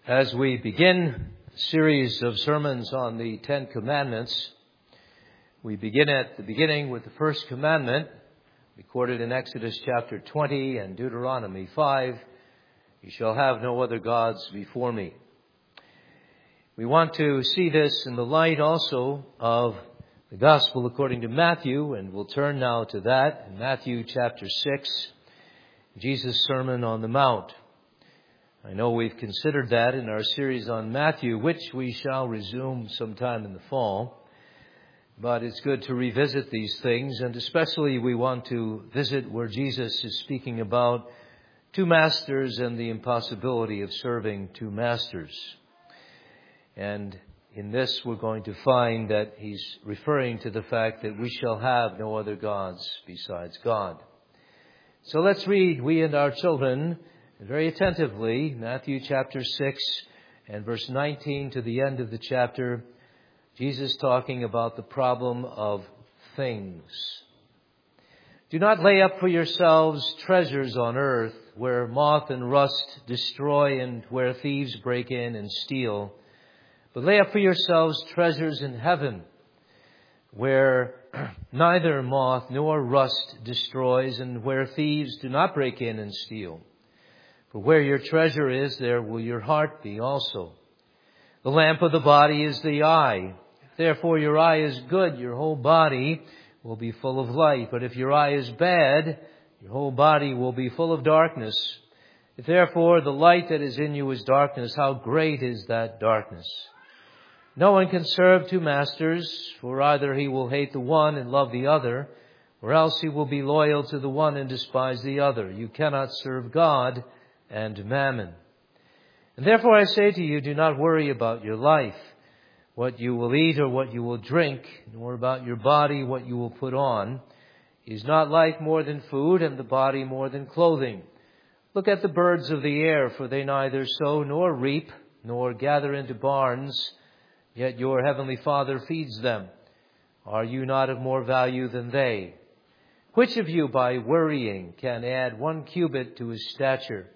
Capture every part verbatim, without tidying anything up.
As we begin a series of sermons on the Ten Commandments, we begin at the beginning with the first commandment, recorded in Exodus chapter twenty and Deuteronomy five, "You shall have no other gods before me." We want to see this in the light also of the Gospel according to Matthew, and we'll turn now to that in Matthew chapter six, Jesus' Sermon on the Mount. I know we've considered that in our series on Matthew, which we shall resume sometime in the fall. But it's good to revisit these things, and especially we want to visit where Jesus is speaking about two masters and the impossibility of serving two masters. And in this we're going to find that he's referring to the fact that we shall have no other gods besides God. So let's read, we and our children, very attentively, Matthew chapter six and verse nineteen to the end of the chapter, Jesus talking about the problem of things. "Do not lay up for yourselves treasures on earth, where moth and rust destroy and where thieves break in and steal. But lay up for yourselves treasures in heaven, where neither moth nor rust destroys and where thieves do not break in and steal. For where your treasure is, there will your heart be also. The lamp of the body is the eye. If therefore your eye is good, your whole body will be full of light. But if your eye is bad, your whole body will be full of darkness. If therefore the light that is in you is darkness, how great is that darkness? No one can serve two masters, for either he will hate the one and love the other, or else he will be loyal to the one and despise the other. You cannot serve God and mammon. And therefore I say to you, do not worry about your life, what you will eat or what you will drink, nor about your body, what you will put on. Is not life more than food, and the body more than clothing? Look at the birds of the air, for they neither sow nor reap, nor gather into barns, yet your heavenly Father feeds them. Are you not of more value than they? Which of you by worrying can add one cubit to his stature?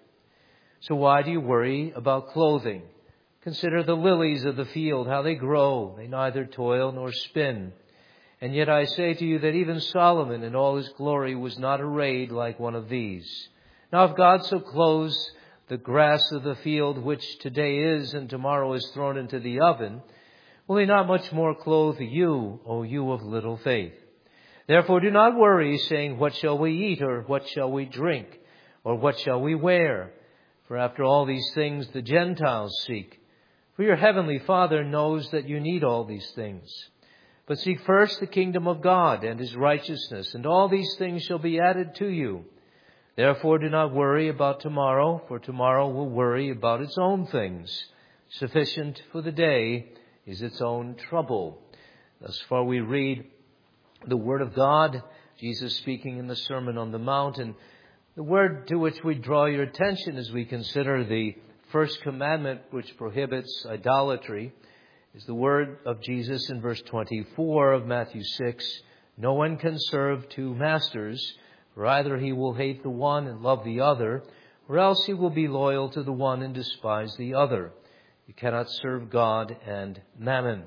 So why do you worry about clothing? Consider the lilies of the field, how they grow. They neither toil nor spin. And yet I say to you that even Solomon in all his glory was not arrayed like one of these. Now if God so clothes the grass of the field, which today is and tomorrow is thrown into the oven, will he not much more clothe you, O you of little faith? Therefore do not worry, saying, what shall we eat, or what shall we drink, or what shall we wear? For after all these things the Gentiles seek. For your heavenly Father knows that you need all these things. But seek first the kingdom of God and his righteousness, and all these things shall be added to you. Therefore do not worry about tomorrow, for tomorrow will worry about its own things. Sufficient for the day is its own trouble." Thus far we read the Word of God, Jesus speaking in the Sermon on the Mount, and the word to which we draw your attention as we consider the first commandment which prohibits idolatry is the word of Jesus in verse twenty-four of Matthew six. No one can serve two masters, for either he will hate the one and love the other, or else he will be loyal to the one and despise the other. You cannot serve God and mammon.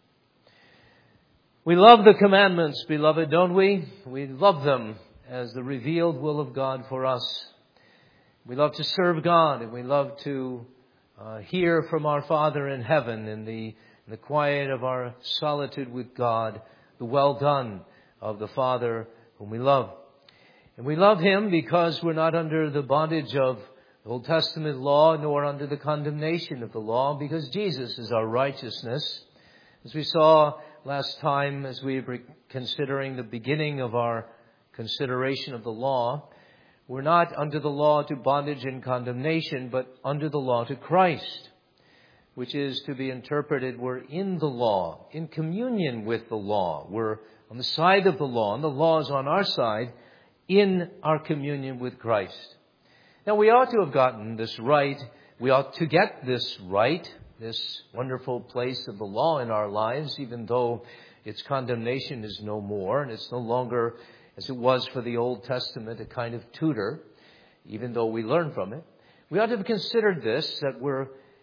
We love the commandments, beloved, don't we? We love them as the revealed will of God for us. We love to serve God, and we love to uh, hear from our Father in heaven in the, in the quiet of our solitude with God, the well done of the Father whom we love. And we love him because we're not under the bondage of the Old Testament law, nor under the condemnation of the law, because Jesus is our righteousness. As we saw last time, as we were considering the beginning of our consideration of the law, we're not under the law to bondage and condemnation, but under the law to Christ, which is to be interpreted, we're in the law, in communion with the law. We're on the side of the law, and the law is on our side in our communion with Christ. Now, we ought to have gotten this right. We ought to get this right, this wonderful place of the law in our lives, even though its condemnation is no more, and it's no longer, as it was for the Old Testament, a kind of tutor, even though we learn from it. We ought to have considered this, that we're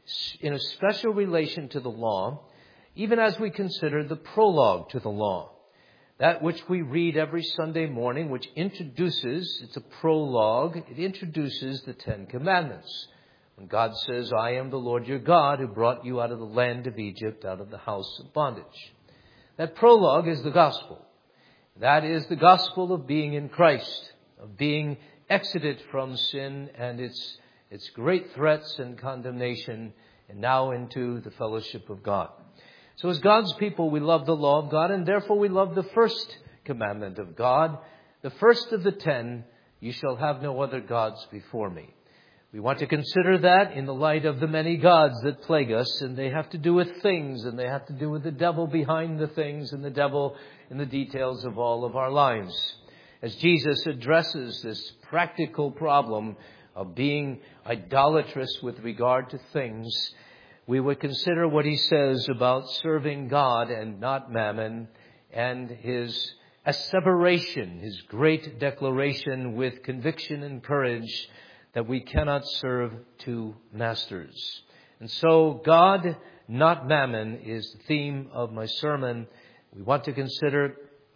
in a special relation to the law, even as we consider the prologue to the law. That which we read every Sunday morning, which introduces, it's a prologue, it introduces the Ten Commandments. When God says, I am the Lord your God who brought you out of the land of Egypt, out of the house of bondage. That prologue is the gospel. That is the gospel of being in Christ, of being exited from sin and its, its great threats and condemnation, and now into the fellowship of God. So as God's people, we love the law of God, and therefore we love the first commandment of God. The first of the ten, you shall have no other gods before me. We want to consider that in the light of the many gods that plague us, and they have to do with things, and they have to do with the devil behind the things, and the devil in the details of all of our lives. As Jesus addresses this practical problem of being idolatrous with regard to things, we would consider what he says about serving God and not mammon, and his asseveration, his great declaration with conviction and courage that we cannot serve two masters. And so God, not mammon, is the theme of my sermon. We want to consider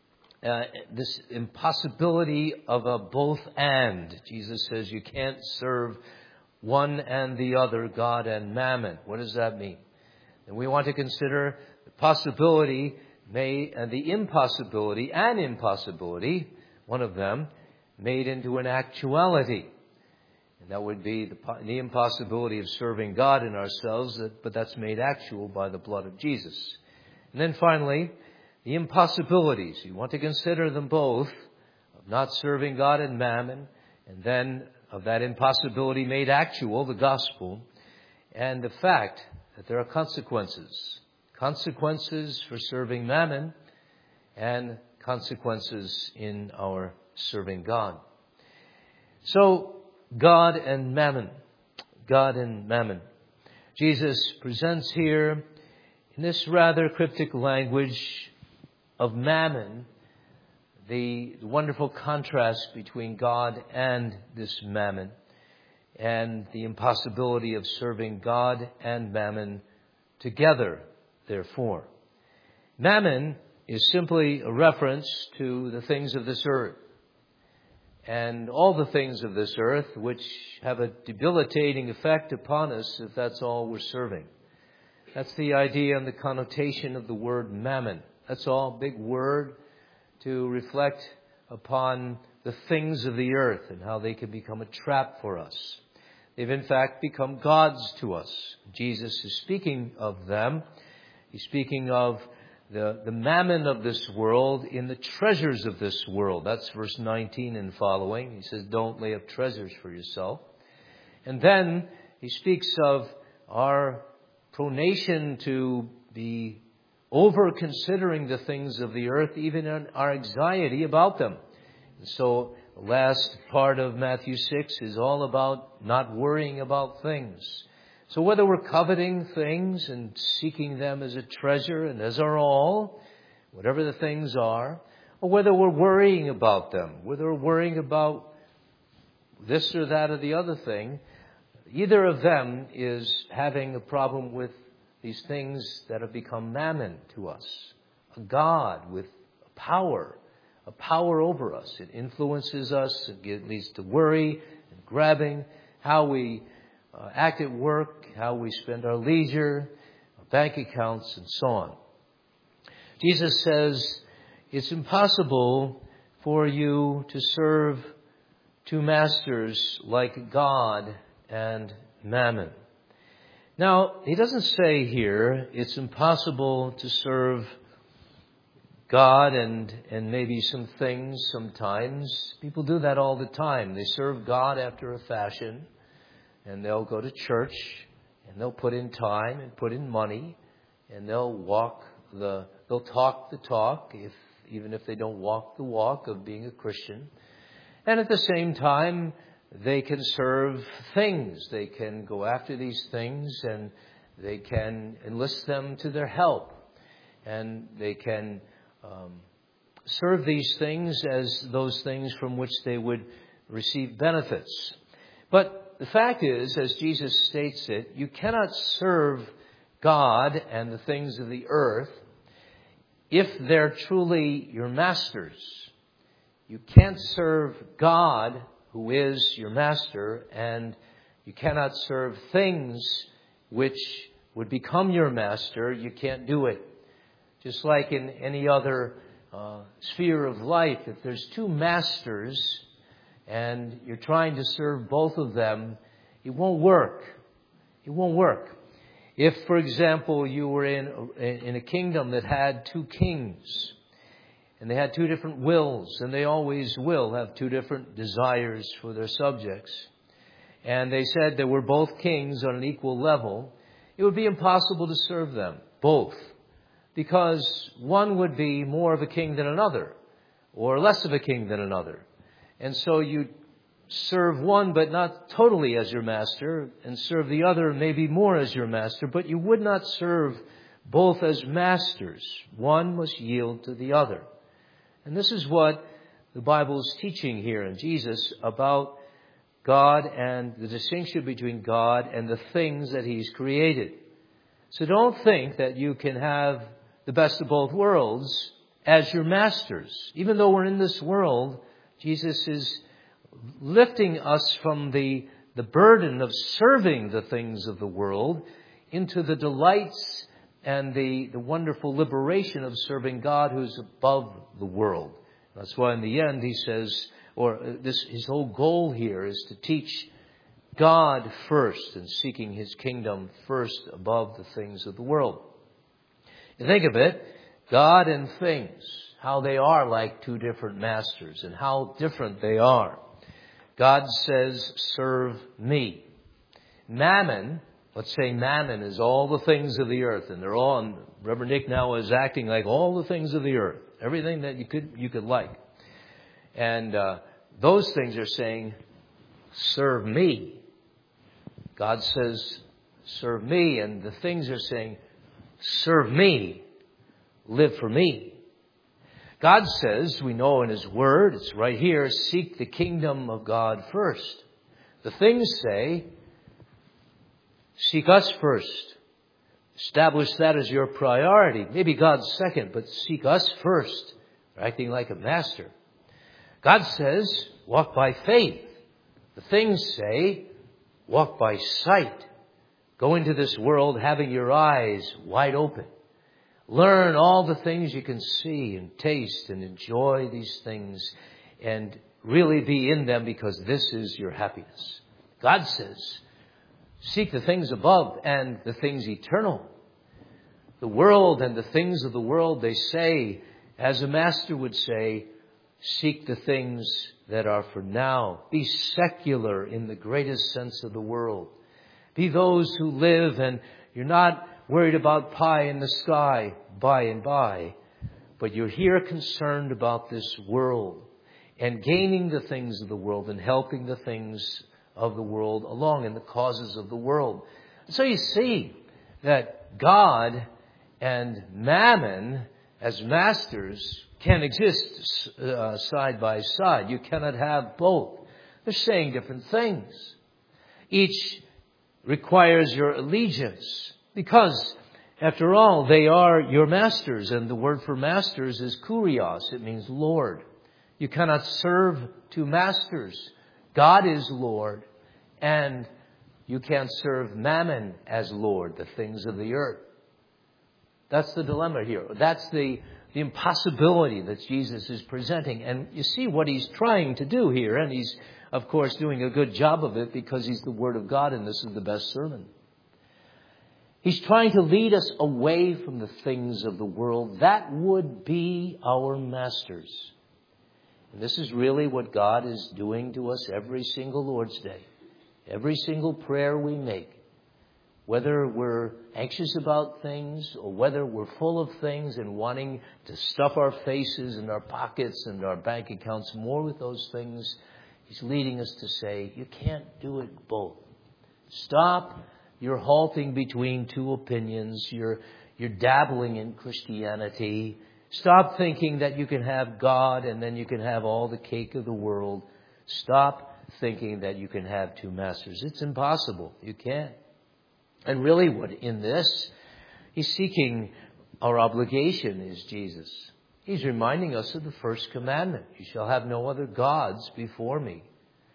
uh, this impossibility of a both and. Jesus says you can't serve one and the other, God and mammon. What does that mean? And we want to consider the possibility may, and the impossibility and impossibility, one of them, made into an actuality. And that would be the, the impossibility of serving God in ourselves, but that's made actual by the blood of Jesus. And then finally, the impossibilities. You want to consider them both, of not serving God and mammon, and then of that impossibility made actual, the gospel, and the fact that there are consequences. Consequences for serving mammon and consequences in our serving God. So, God and mammon. God and mammon. Jesus presents here in this rather cryptic language of mammon the wonderful contrast between God and this mammon, and the impossibility of serving God and mammon together, therefore. Mammon is simply a reference to the things of this earth, and all the things of this earth which have a debilitating effect upon us if that's all we're serving. That's the idea and the connotation of the word mammon. That's all, big word, to reflect upon the things of the earth and how they can become a trap for us. They've in fact become gods to us. Jesus is speaking of them. He's speaking of the, the mammon of this world in the treasures of this world. That's verse nineteen and following. He says, don't lay up treasures for yourself. And then he speaks of our pronation to be over considering the things of the earth, even in our anxiety about them. And so the last part of Matthew six is all about not worrying about things. So whether we're coveting things and seeking them as a treasure and as our all, whatever the things are, or whether we're worrying about them, whether we're worrying about this or that or the other thing, either of them is having a problem with these things that have become mammon to us. A God with a power, a power over us. It influences us. It leads to worry and grabbing, how we uh, act at work, how we spend our leisure, our bank accounts, and so on. Jesus says it's impossible for you to serve two masters like God and mammon. Now, he doesn't say here it's impossible to serve God and, and maybe some things sometimes. People do that all the time. They serve God after a fashion, and they'll go to church, and they'll put in time and put in money, and they'll walk the, they'll talk the talk, if even if they don't walk the walk of being a Christian. And at the same time, they can serve things. They can go after these things, and they can enlist them to their help. And they can um, serve these things as those things from which they would receive benefits. But But the fact is, as Jesus states it, you cannot serve God and the things of the earth if they're truly your masters. You can't serve God, who is your master, and you cannot serve things which would become your master. You can't do it. Just like in any other uh, sphere of life, if there's two masters and you're trying to serve both of them, it won't work. It won't work. If, for example, you were in in a kingdom that had two kings, and they had two different wills, and they always will have two different desires for their subjects, and they said they were both kings on an equal level, it would be impossible to serve them, both, because one would be more of a king than another, or less of a king than another. And so you serve one, but not totally as your master, and serve the other maybe more as your master, but you would not serve both as masters. One must yield to the other. And this is what the Bible is teaching here in Jesus about God and the distinction between God and the things that He's created. So don't think that you can have the best of both worlds as your masters. Even though we're in this world, Jesus is lifting us from the, the burden of serving the things of the world into the delights and the, the wonderful liberation of serving God who's above the world. That's why in the end he says, or this his whole goal here is to teach God first and seeking His kingdom first above the things of the world. You think of it, God and things, how they are like two different masters and how different they are. God says, serve me. Mammon, let's say mammon is all the things of the earth, and they're all, and Reverend Nick now is acting like all the things of the earth, everything that you could you could like. And uh, those things are saying, serve me. God says, serve me, and the things are saying, serve me, live for me. God says, we know in His Word, it's right here, seek the kingdom of God first. The things say, seek us first. Establish that as your priority. Maybe God's second, but seek us first. You're acting like a master. God says, walk by faith. The things say, walk by sight. Go into this world having your eyes wide open. Learn all the things you can see and taste and enjoy these things and really be in them because this is your happiness. God says, seek the things above and the things eternal. The world and the things of the world, they say, as a master would say, seek the things that are for now. Be secular in the greatest sense of the world. Be those who live and you're not worried about pie in the sky by and by, but you're here concerned about this world and gaining the things of the world and helping the things of the world along in the causes of the world. So you see that God and mammon as masters can exist uh, side by side. You cannot have both. They're saying different things. Each requires your allegiance because, after all, they are your masters. And the word for masters is kurios. It means Lord. You cannot serve two masters. God is Lord. And you can't serve mammon as Lord, the things of the earth. That's the dilemma here. That's the, the impossibility that Jesus is presenting. And you see what He's trying to do here. And He's, of course, doing a good job of it because He's the Word of God and this is the best sermon. He's trying to lead us away from the things of the world. That would be our masters. And this is really what God is doing to us every single Lord's Day. Every single prayer we make. Whether we're anxious about things or whether we're full of things and wanting to stuff our faces and our pockets and our bank accounts more with those things, He's leading us to say, you can't do it both. Stop. You're halting between two opinions. You're, you're dabbling in Christianity. Stop thinking that you can have God and then you can have all the cake of the world. Stop thinking that you can have two masters. It's impossible. You can't. And really what in this, he's seeking our obligation is Jesus. He's reminding us of the first commandment. You shall have no other gods before me.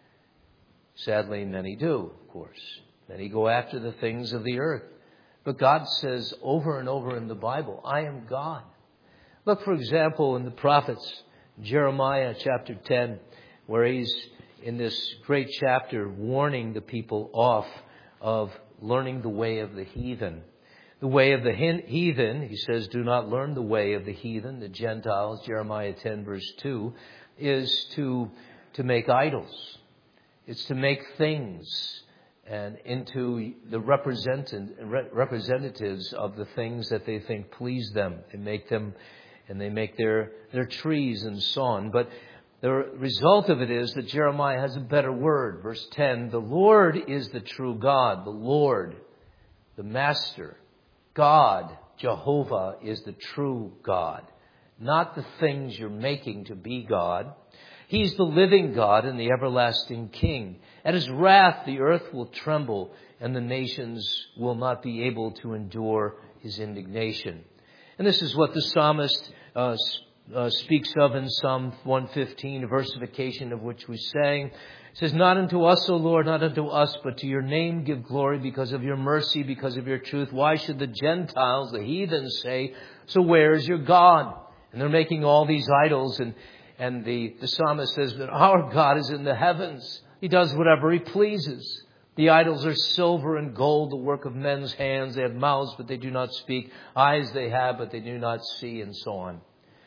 Sadly, many do, of course. Many go after the things of the earth. But God says over and over in the Bible, I am God. Look, for example, in the prophets, Jeremiah chapter ten, where he's in this great chapter warning the people off of learning the way of the heathen. The way of the heathen, he says, do not learn the way of the heathen, the Gentiles, Jeremiah ten verse two, is to, to make idols. It's to make things and into the represent- representatives of the things that they think please them. They make them, and they make their, their trees and so on. But the result of it is that Jeremiah has a better word. Verse ten, the Lord is the true God. The Lord, the Master, God, Jehovah, is the true God. Not the things you're making to be God. He's the living God and the everlasting King. At his wrath, the earth will tremble and the nations will not be able to endure his indignation. And this is what the psalmist uh, uh, speaks of in Psalm one fifteen, a versification of which we sang. It says, not unto us, O Lord, not unto us, but to your name give glory because of your mercy, because of your truth. Why should the Gentiles, the heathen, say, so where is your God? And they're making all these idols. And, and the, the psalmist says that our God is in the heavens. He does whatever he pleases. The idols are silver and gold, the work of men's hands. They have mouths, but they do not speak. Eyes they have, but they do not see, and so on.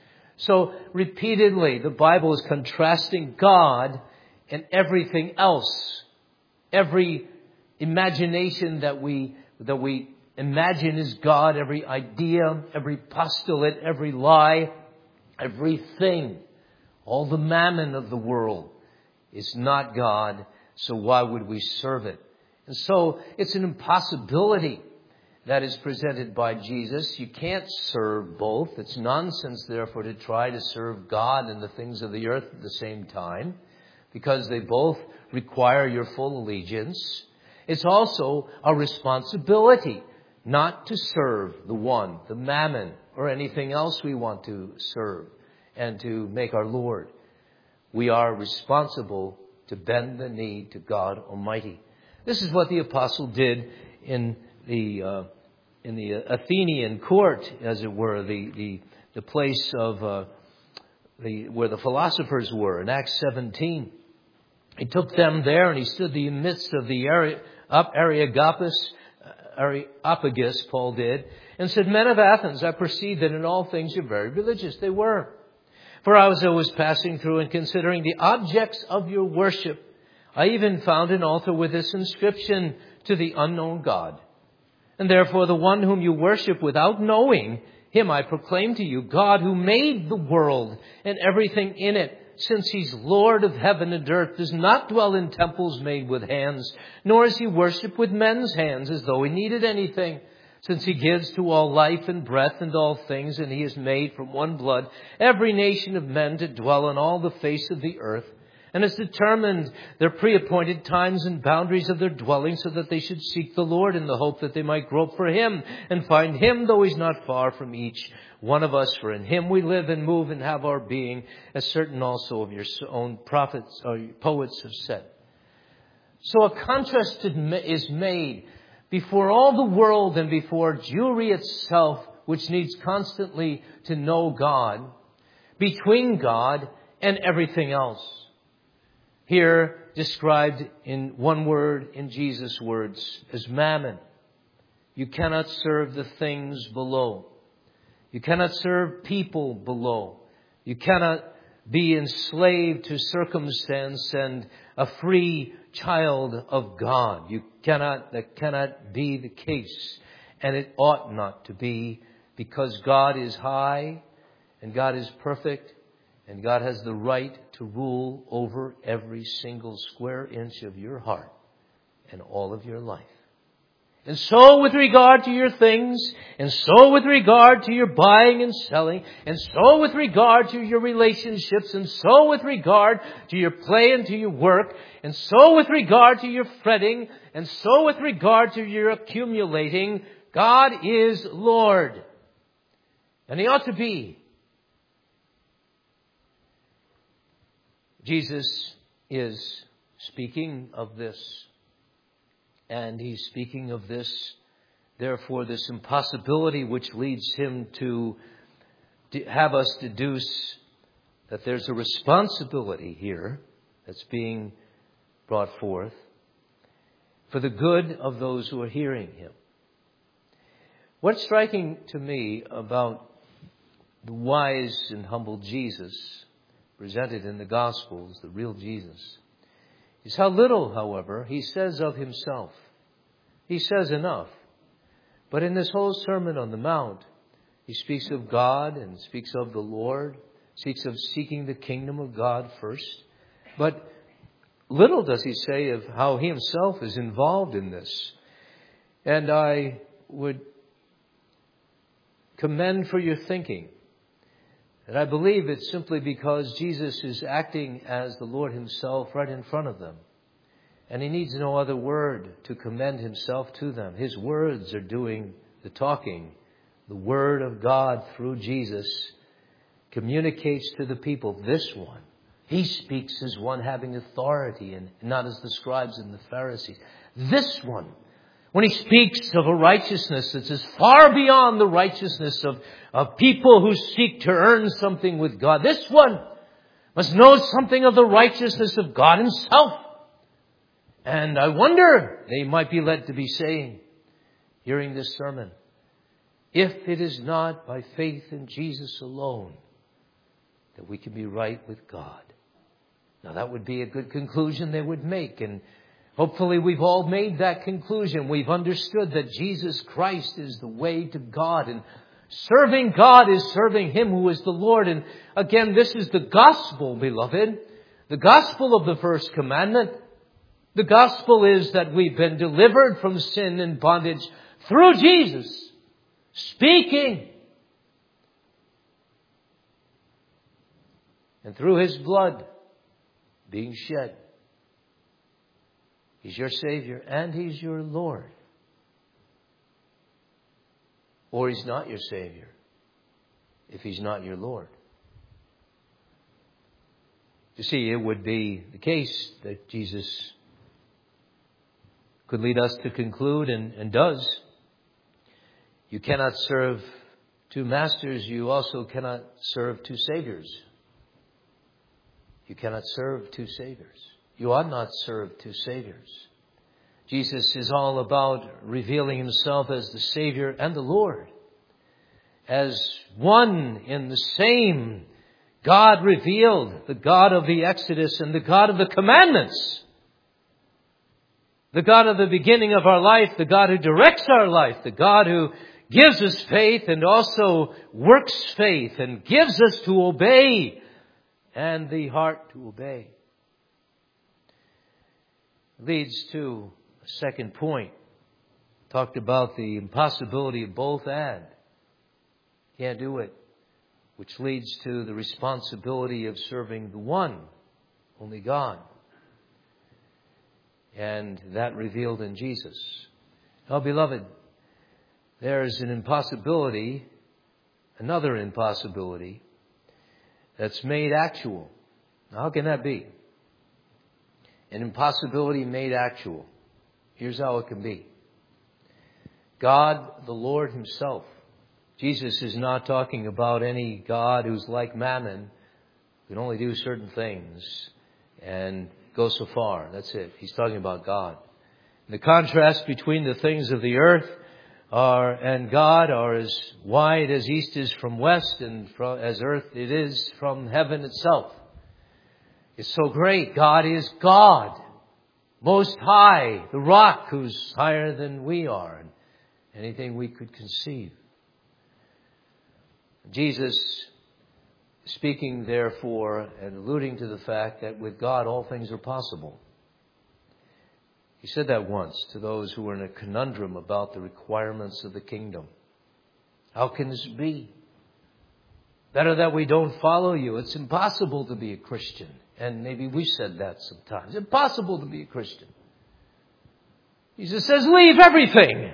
So repeatedly, the Bible is contrasting God and everything else. Every imagination that we that we imagine is God, every idea, every postulate, every lie, everything, all the mammon of the world is not God. So why would we serve it? And so it's an impossibility that is presented by Jesus. You can't serve both. It's nonsense, therefore, to try to serve God and the things of the earth at the same time, because they both require your full allegiance. It's also a responsibility not to serve the one, the mammon, or anything else we want to serve and to make our Lord. We are responsible to bend the knee to God Almighty. This is what the apostle did in the uh, in the Athenian court, as it were, the the, the place of uh, the where the philosophers were in Acts seventeen. He took them there, and he stood in the midst of the Areopagus, Areopagus, Paul did, and said, men of Athens, I perceive that in all things you're very religious. They were. For I was always passing through and considering the objects of your worship. I even found an altar with this inscription, to the unknown God. And therefore the one whom you worship without knowing, him I proclaim to you, God who made the world and everything in it, since he's Lord of heaven and earth, does not dwell in temples made with hands, nor is he worshipped with men's hands as though he needed anything. Since he gives to all life and breath and all things, and he has made from one blood every nation of men to dwell on all the face of the earth, and has determined their pre-appointed times and boundaries of their dwelling, so that they should seek the Lord in the hope that they might grope for him and find him, though he's not far from each one of us. For in him we live and move and have our being, as certain also of your own prophets or poets have said. So a contrast is made before all the world and before Jewry itself, which needs constantly to know God, between God and everything else. Here described in one word, in Jesus' words, as mammon. You cannot serve the things below. You cannot serve people below. You cannot be enslaved to circumstance and a free child of God. You cannot, that cannot be the case. And it ought not to be, because God is high and God is perfect and God has the right to rule over every single square inch of your heart and all of your life. And so with regard to your things, and so with regard to your buying and selling, and so with regard to your relationships, and so with regard to your play and to your work, and so with regard to your fretting, and so with regard to your accumulating, God is Lord. And He ought to be. Jesus is speaking of this. And He's speaking of this, therefore, this impossibility which leads Him to have us deduce that there's a responsibility here that's being brought forth for the good of those who are hearing Him. What's striking to me about the wise and humble Jesus presented in the Gospels, the real Jesus, is how little, however, He says of Himself. He says enough. But in this whole Sermon on the Mount, He speaks of God and speaks of the Lord, speaks of seeking the kingdom of God first. But little does He say of how He Himself is involved in this. And I would commend for your thinking and I believe it's simply because Jesus is acting as the Lord Himself right in front of them. And He needs no other word to commend Himself to them. His words are doing the talking. The Word of God through Jesus communicates to the people this one. He speaks as one having authority and not as the scribes and the Pharisees. This one, when He speaks of a righteousness that's as far beyond the righteousness of, of people who seek to earn something with God, this one must know something of the righteousness of God Himself. And I wonder, they might be led to be saying, hearing this sermon, if it is not by faith in Jesus alone that we can be right with God. Now that would be a good conclusion they would make, and hopefully we've all made that conclusion. We've understood that Jesus Christ is the way to God, and serving God is serving Him who is the Lord. And again, this is the gospel, beloved. The gospel of the first commandment. The gospel is that we've been delivered from sin and bondage through Jesus speaking. And through His blood being shed. He's your Savior and He's your Lord. Or He's not your Savior if He's not your Lord. You see, it would be the case that Jesus could lead us to conclude, and, and does. You cannot serve two masters. You also cannot serve two saviors. You cannot serve two saviors. You ought not serve two saviors. Jesus is all about revealing Himself as the Savior and the Lord. As one in the same God revealed, the God of the Exodus and the God of the commandments. The God of the beginning of our life, the God who directs our life, the God who gives us faith and also works faith and gives us to obey and the heart to obey. Leads to a second point. Talked about the impossibility of both and. Can't do it. Which leads to the responsibility of serving the one, only God. And that revealed in Jesus. Now, beloved, there is an impossibility, another impossibility, that's made actual. Now, how can that be? An impossibility made actual. Here's how it can be. God, the Lord Himself. Jesus is not talking about any God who's like Mammon, who can only do certain things and go so far. That's it. He's talking about God. The contrast between the things of the earth are and God are as wide as east is from west, and from, as earth it is from heaven itself. It's so great. God is God, most high, the rock who's higher than we are, and anything we could conceive. Jesus, speaking therefore and alluding to the fact that with God all things are possible. He said that once to those who were in a conundrum about the requirements of the kingdom. How can this be? Better that we don't follow you. It's impossible to be a Christian. And maybe we said that sometimes. Impossible to be a Christian. Jesus says, leave everything.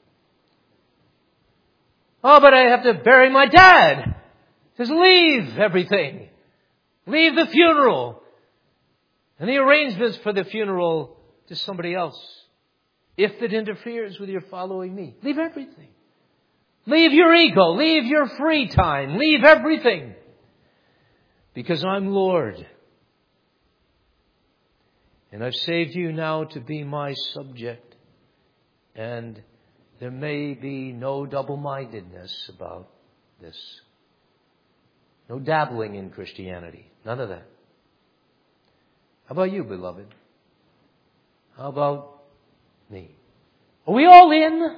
Oh, but I have to bury my dad. He says, leave everything. Leave the funeral and the arrangements for the funeral to somebody else. If it interferes with your following me, leave everything. Leave your ego. Leave your free time. Leave everything. Because I'm Lord. And I've saved you now to be my subject. And there may be no double-mindedness about this. No dabbling in Christianity. None of that. How about you, beloved? How about me? Are we all in?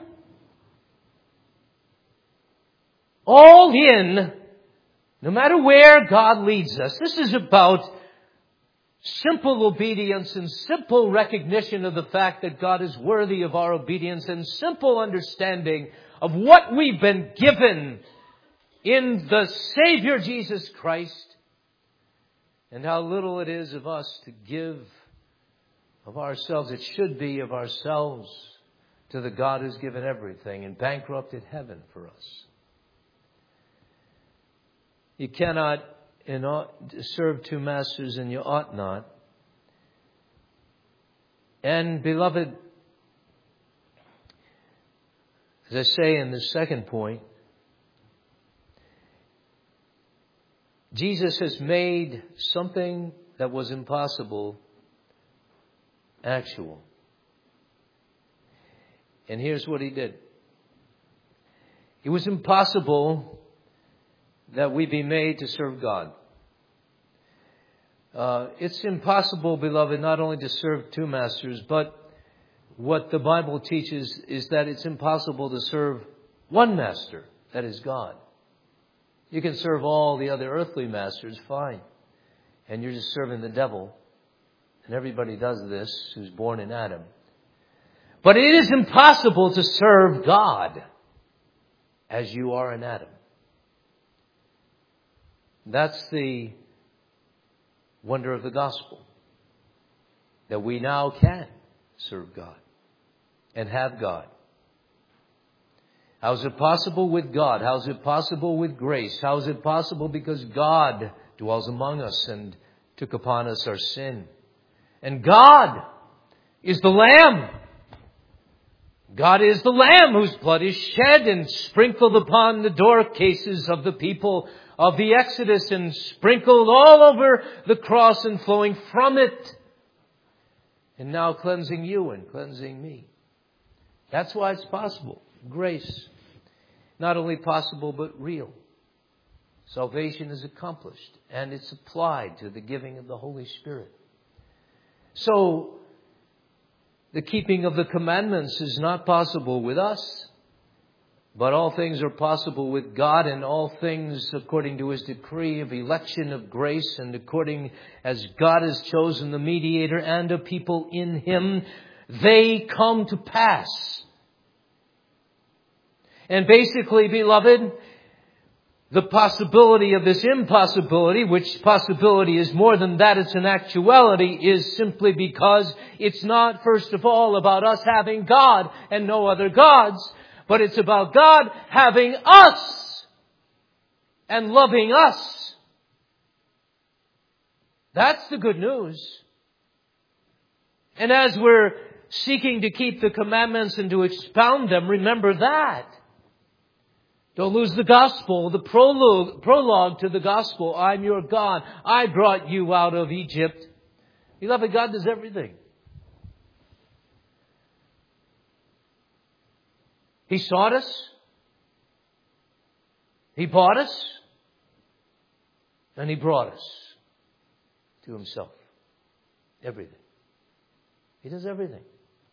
All in, no matter where God leads us. This is about simple obedience and simple recognition of the fact that God is worthy of our obedience and simple understanding of what we've been given in the Savior Jesus Christ and how little it is of us to give of ourselves. It should be of ourselves to the God who's given everything and bankrupted heaven for us. You cannot serve two masters, and you ought not. And beloved, as I say in the second point, Jesus has made something that was impossible actual. And here's what he did. It was impossible that we be made to serve God. Uh, it's impossible, beloved, not only to serve two masters, but what the Bible teaches is that it's impossible to serve one master, that is God. You can serve all the other earthly masters, fine. And you're just serving the devil. And everybody does this who's born in Adam. But it is impossible to serve God as you are in Adam. That's the wonder of the gospel. That we now can serve God and have God. How is it possible with God? How is it possible with grace? How is it possible because God dwells among us and took upon us our sin? And God is the Lamb. God is the Lamb whose blood is shed and sprinkled upon the door cases of the people of the Exodus and sprinkled all over the cross and flowing from it. And now cleansing you and cleansing me. That's why it's possible. Grace. Not only possible, but real. Salvation is accomplished and it's applied to the giving of the Holy Spirit. So, the keeping of the commandments is not possible with us. But all things are possible with God, and all things according to His decree of election of grace, and according as God has chosen the mediator and a people in Him, they come to pass. And basically, beloved, the possibility of this impossibility, which possibility is more than that, it's an actuality, is simply because it's not, first of all, about us having God and no other gods, but it's about God having us and loving us. That's the good news. And as we're seeking to keep the commandments and to expound them, remember that. Don't lose the gospel, the prologue, prologue to the gospel. I'm your God. I brought you out of Egypt. Beloved, God does everything. He sought us. He bought us. And He brought us to Himself. Everything. He does everything.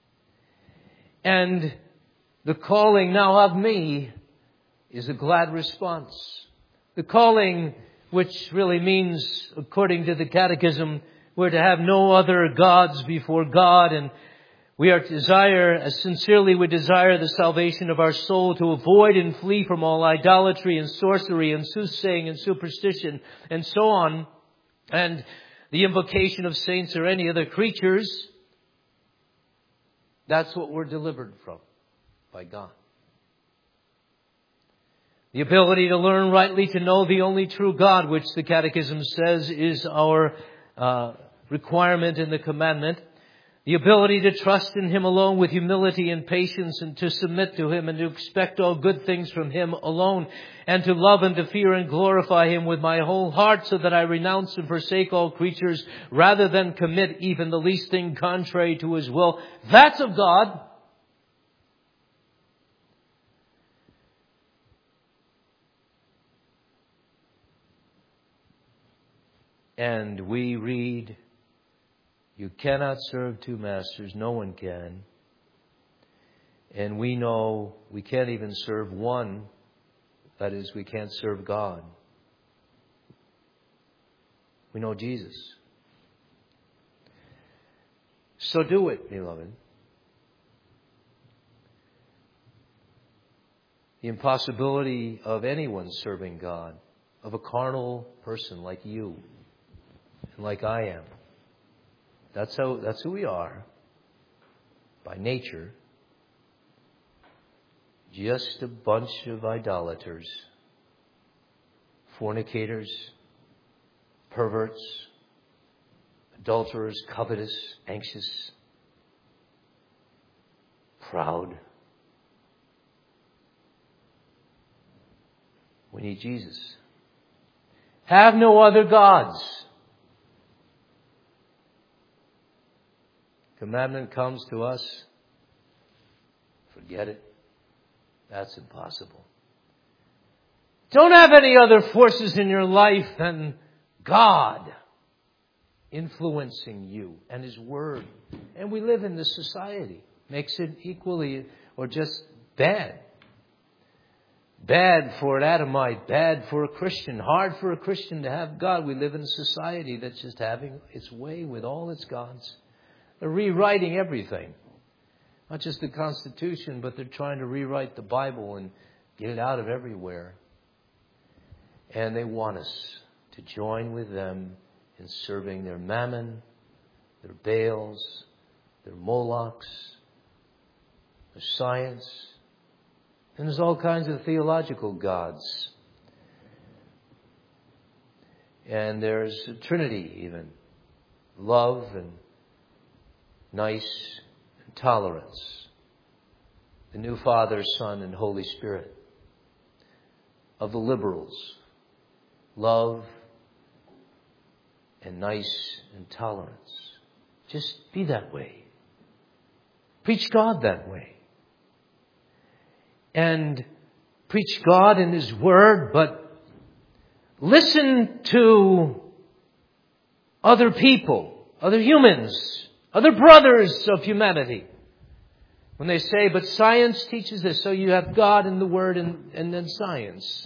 And the calling now of me is a glad response. The calling, which really means, according to the Catechism, we're to have no other gods before God, and We are desire, as sincerely we desire the salvation of our soul, to avoid and flee from all idolatry and sorcery and soothsaying and superstition and so on, and the invocation of saints or any other creatures. That's what we're delivered from by God. The ability to learn rightly, to know the only true God, which the Catechism says is our uh, requirement in the commandment. The ability to trust in Him alone with humility and patience, and to submit to Him and to expect all good things from Him alone, and to love and to fear and glorify Him with my whole heart, so that I renounce and forsake all creatures rather than commit even the least thing contrary to His will. That's of God. And we read, you cannot serve two masters. No one can. And we know we can't even serve one. That is, we can't serve God. We know Jesus. So do it, beloved. The impossibility of anyone serving God, of a carnal person like you and like I am. That's how, that's who we are by nature. Just a bunch of idolaters, fornicators, perverts, adulterers, covetous, anxious, proud. We need Jesus. Have no other gods. Commandment comes to us. Forget it. That's impossible. Don't have any other forces in your life than God influencing you and His Word. And we live in this society. Makes it equally or just bad. Bad for an Adamite, bad for a Christian, hard for a Christian to have God. We live in a society that's just having its way with all its gods. They're rewriting everything. Not just the Constitution, but they're trying to rewrite the Bible and get it out of everywhere. And they want us to join with them in serving their mammon, their Baals, their Molochs, their science. And there's all kinds of theological gods. And there's a Trinity even. Love and nice and tolerance. The new Father, Son, and Holy Spirit. Of the liberals. Love and nice and tolerance. Just be that way. Preach God that way. And preach God and His Word, but listen to other people, other humans, other brothers of humanity. When they say, but science teaches this, so you have God and the Word and, and then science.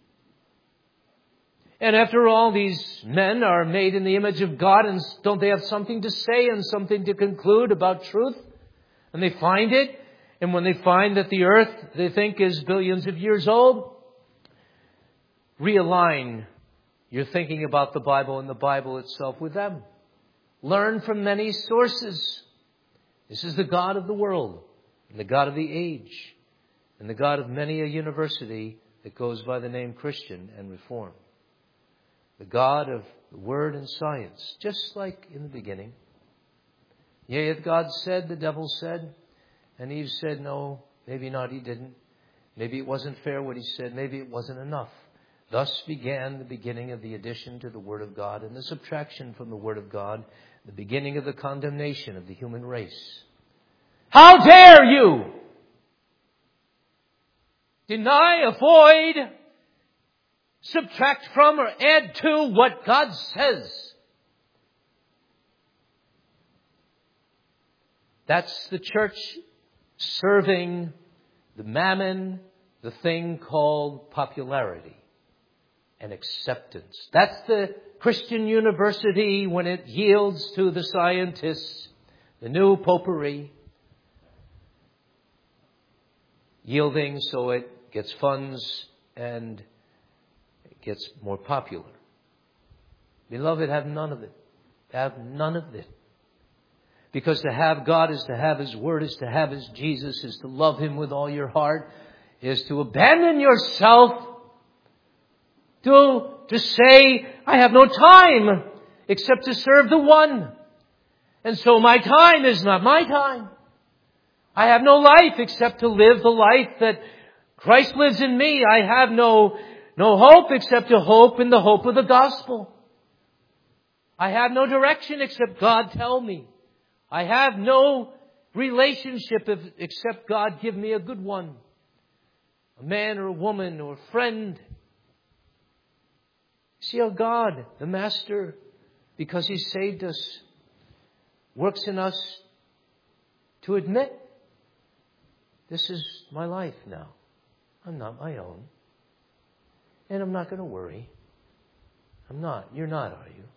And after all, these men are made in the image of God, and don't they have something to say and something to conclude about truth? And they find it. And when they find that the earth, they think, is billions of years old, realign your thinking about the Bible and the Bible itself with them. Learn from many sources. This is the God of the world, and the God of the age, and the God of many a university that goes by the name Christian and Reformed. The God of the Word and science, just like in the beginning. Yea, if God said, the devil said, and Eve said, no, maybe not, he didn't. Maybe it wasn't fair what he said. Maybe it wasn't enough. Thus began the beginning of the addition to the Word of God and the subtraction from the Word of God, the beginning of the condemnation of the human race. How dare you deny, avoid, subtract from, or add to what God says? That's the church serving the mammon, the thing called popularity and acceptance. That's the Christian university when it yields to the scientists, the new popery, yielding so it gets funds and it gets more popular. Beloved, have none of it. Have none of it. Because to have God is to have His Word, is to have His Jesus, is to love Him with all your heart, is to abandon yourself, to, to say, I have no time except to serve the one. And so my time is not my time. I have no life except to live the life that Christ lives in me. I have no, no hope except to hope in the hope of the gospel. I have no direction except God tell me. I have no relationship if, except God give me a good one. A man or a woman or a friend. See how God, the Master, because He saved us, works in us to admit, this is my life now. I'm not my own. And I'm not going to worry. I'm not. You're not, are you?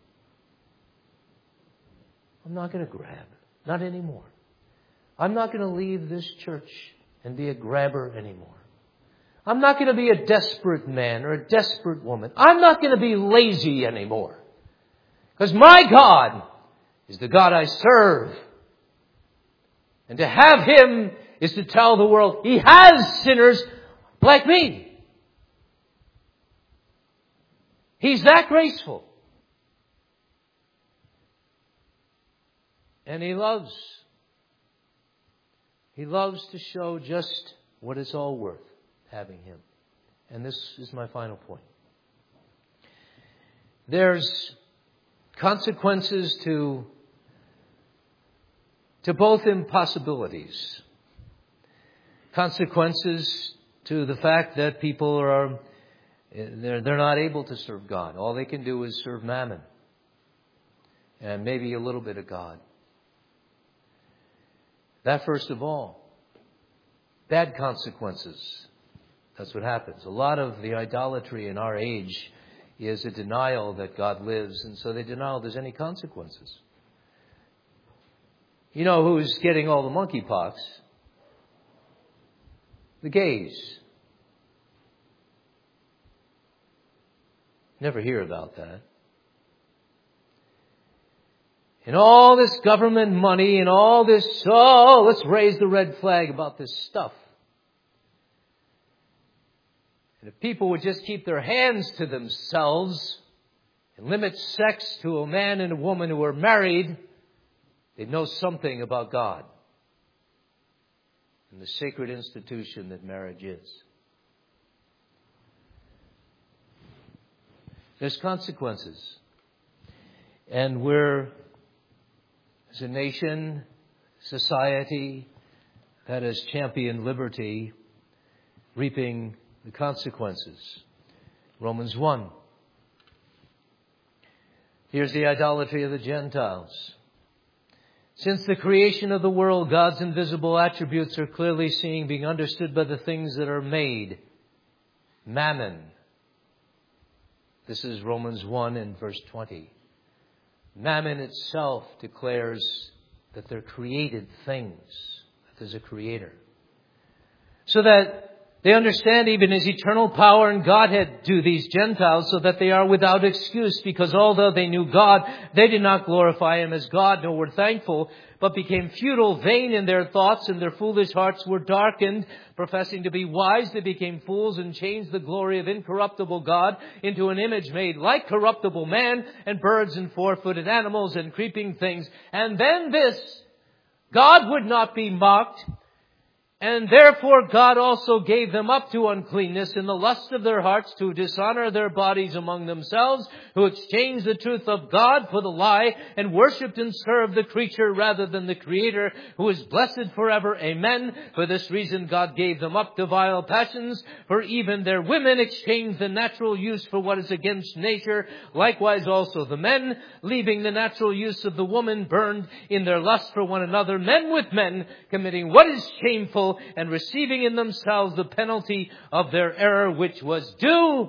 I'm not going to grab. Not anymore. I'm not going to leave this church and be a grabber anymore. I'm not going to be a desperate man or a desperate woman. I'm not going to be lazy anymore. Because my God is the God I serve. And to have Him is to tell the world He has sinners like me. He's that graceful. And He loves. He loves to show just what it's all worth having Him. And this is my final point. There's consequences to, to both impossibilities. Consequences to the fact that people are, they're, they're not able to serve God. All they can do is serve mammon. And maybe a little bit of God. That first of all. Bad consequences. That's what happens. A lot of the idolatry in our age is a denial that God lives, and so they deny there's any consequences. You know who's getting all the monkeypox? The gays. Never hear about that. And all this government money and all this, oh, let's raise the red flag about this stuff. And if people would just keep their hands to themselves and limit sex to a man and a woman who are married, they'd know something about God and the sacred institution that marriage is. There's consequences. And we're, as a nation, society that has championed liberty, reaping the consequences. Romans one. Here's the idolatry of the Gentiles. Since the creation of the world, God's invisible attributes are clearly seen, being understood by the things that are made. Mammon. This is Romans one and verse twenty. Mammon itself declares that they're created things, that there's a creator. So that they understand even His eternal power and Godhead do these Gentiles, so that they are without excuse, because although they knew God, they did not glorify Him as God, nor were thankful, but became futile, vain in their thoughts, and their foolish hearts were darkened. Professing to be wise, they became fools and changed the glory of incorruptible God into an image made like corruptible man, and birds and four-footed animals and creeping things. And then this, God would not be mocked. And therefore God also gave them up to uncleanness in the lust of their hearts, to dishonor their bodies among themselves, who exchanged the truth of God for the lie, and worshipped and served the creature rather than the Creator, who is blessed forever. Amen. For this reason God gave them up to vile passions, for even their women exchanged the natural use for what is against nature. Likewise also the men, leaving the natural use of the woman, burned in their lust for one another, men with men, committing what is shameful, and receiving in themselves the penalty of their error, which was due.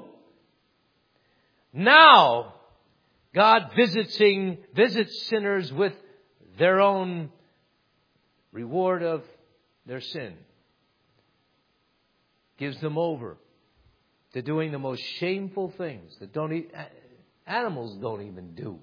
Now, God visiting, visits sinners with their own reward of their sin. gives them over to doing the most shameful things that don't e- animals don't even do.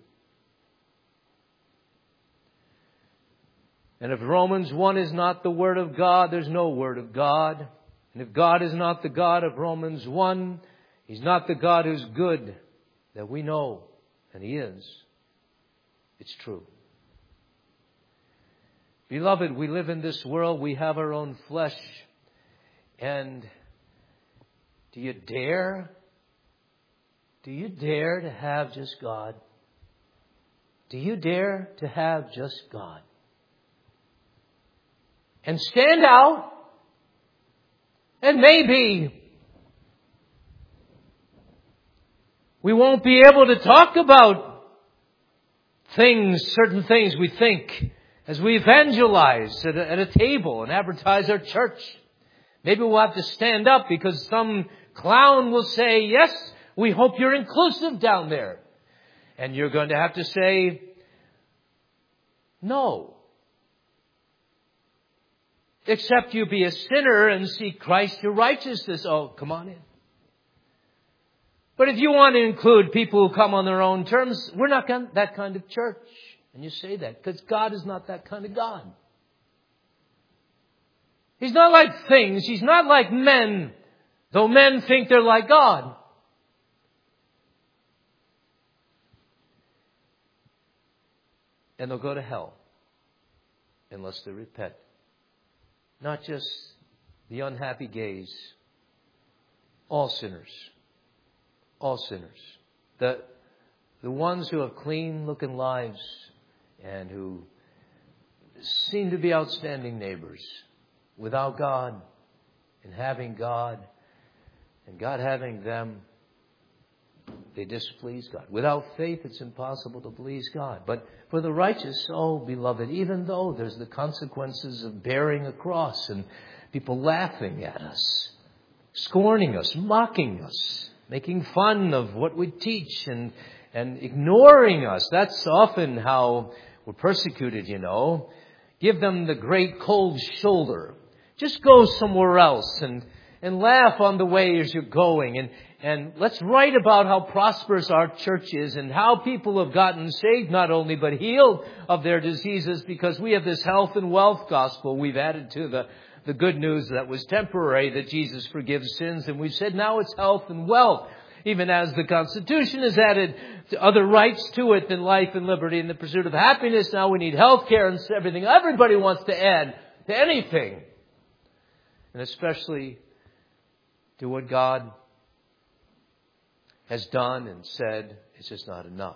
And if Romans one is not the Word of God, there's no Word of God. And if God is not the God of Romans one, He's not the God who's good that we know, and He is. It's true. Beloved, we live in this world. We have our own flesh. And do you dare? Do you dare to have just God? Do you dare to have just God? And stand out. And maybe we won't be able to talk about things, certain things we think, as we evangelize at a, at a table and advertise our church. Maybe we'll have to stand up because some clown will say, yes, we hope you're inclusive down there. And you're going to have to say, no. Except you be a sinner and seek Christ your righteousness. Oh, come on in. But if you want to include people who come on their own terms, we're not that kind of church. And you say that because God is not that kind of God. He's not like things. He's not like men, though men think they're like God. And they'll go to hell unless they repent. Not just the unhappy gays. All sinners. All sinners. The, the ones who have clean looking lives and who seem to be outstanding neighbors without God and having God and God having them, they displease God. Without faith, it's impossible to please God. But for the righteous, oh, beloved, even though there's the consequences of bearing a cross and people laughing at us, scorning us, mocking us, making fun of what we teach and, and ignoring us. That's often how we're persecuted, you know. Give them the great cold shoulder. Just go somewhere else and, and laugh on the way as you're going. And, and let's write about how prosperous our church is and how people have gotten saved, not only but healed of their diseases, because we have this health and wealth gospel we've added to the, the good news that was temporary, that Jesus forgives sins. And we've said now it's health and wealth. Even as the Constitution has added other rights to it than life and liberty and the pursuit of happiness, now we need health care and everything. Everybody wants to add to anything. And especially to what God has done and said, it's just not enough.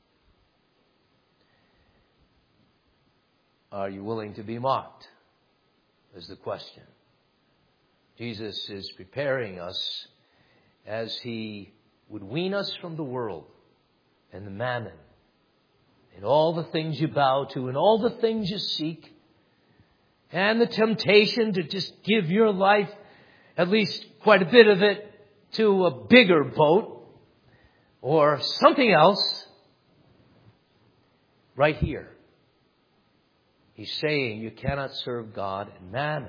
Are you willing to be mocked? Is the question. Jesus is preparing us as He would wean us from the world and the mammon and all the things you bow to and all the things you seek and the temptation to just give your life, at least quite a bit of it, to a bigger boat or something else. Right here, He's saying you cannot serve God and mammon.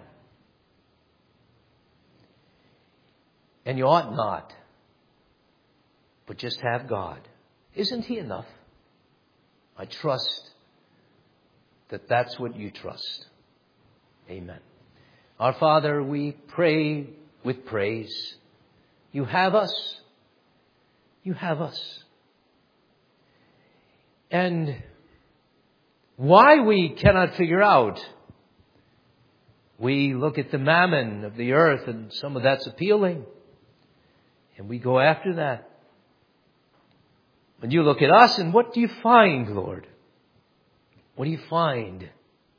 And you ought not. But just have God. Isn't He enough? I trust that that's what you trust. Amen. Our Father, we pray with praise. You have us. You have us. And why we cannot figure out. We look at the mammon of the earth and some of that's appealing. And we go after that. And you look at us and what do you find, Lord? What do you find?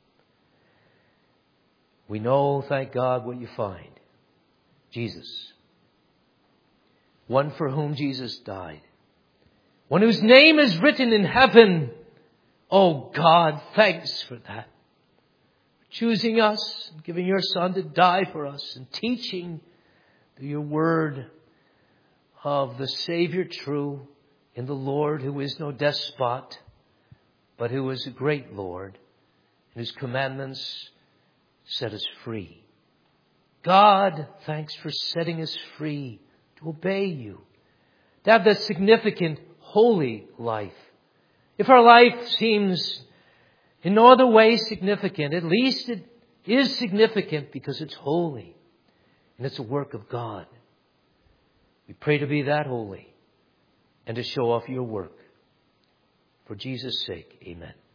We know, thank God, what you find. Jesus. One for whom Jesus died. One whose name is written in heaven. Oh God, thanks for that. Choosing us, giving your Son to die for us, and teaching through your word of the Savior true in the Lord who is no despot, but who is a great Lord, and whose commandments set us free. God, thanks for setting us free to obey you, to have that significant, holy life. If our life seems in no other way significant, at least it is significant because it's holy and it's a work of God. We pray to be that holy and to show off your work. For Jesus' sake, amen.